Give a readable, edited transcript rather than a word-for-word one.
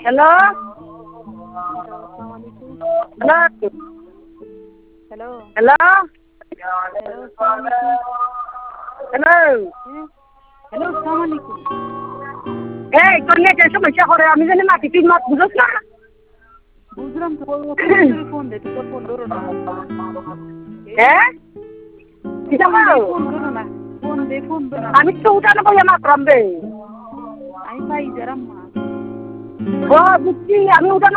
hello hello hello hello hello আসসালামু আলাইকুম hello hello আসসালামু আলাইকুম এই তোর নেটের সমস্যা করে আমি জানি মাটি তিন মাস বুঝোস না বুঝলাম তো ফোন দে তুই তো ফোন ধরো না হ্যাঁ কিটা করো ফোন ধরো না ফোন ধরো না আমি তো উঠানো বলে মাত্রাম রে আমি পাই যারাম মা ও বুঝছি আমি উঠানো